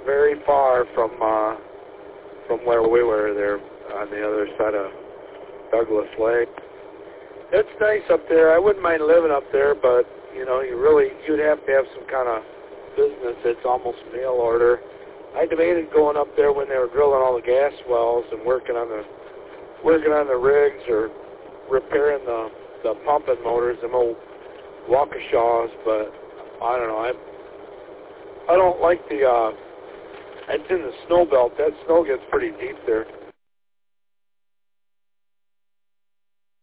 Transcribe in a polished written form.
very far from where we were there on the other side of Douglas Lake. It's nice up there. I wouldn't mind living up there, but you'd have to have some kind of business that's almost mail order. I debated going up there when they were drilling all the gas wells and working on the rigs or repairing the pumping motors, them old Waukeshaws, but I don't know. I don't like it's in the snow belt. That snow gets pretty deep there.